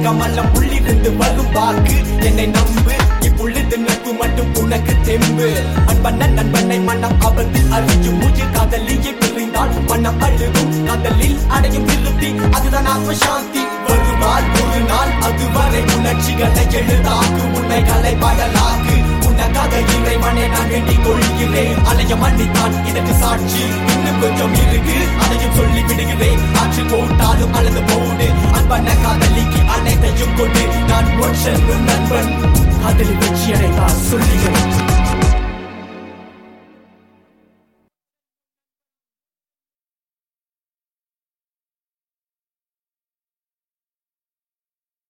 கமலம் உள்ளிருந்து வரும் வாக்கு என்னை நம்பு இப்பொழுது நட்பு மட்டும் உனக்கு தெம்பு அன்பண்ண நண்பனை மனம் ஆபத்தில் அறியும் மூச்சு காதலியை பிரிந்தால் மனம் அழுகும் காதலில் அடையும் திருப்தி அதுதான் ஆத்ம சாந்தி வருவாள் ஒரு நாள் அதுவரை உணர்ச்சிகளை எழுதாக்கு உண்மைகளை பாடலாக்கு உனக்காக இறைவனை நான் வேண்டிக் கொள்கிறேன் அலைய மன்னித்தான் இதற்கு சாட்சி இன்னும் கொஞ்சம் இருக்கு அதையும் சொல்லி விடுகிறேன் ஆற்று போட்டாலும் அல்லது போடு அன்பன காதலிக்கு அனைத்தையும் கொண்டு நான் ஒற்றன் நண்பன் காதலி வெற்றி அடைந்தால் சொல்லுகிறேன்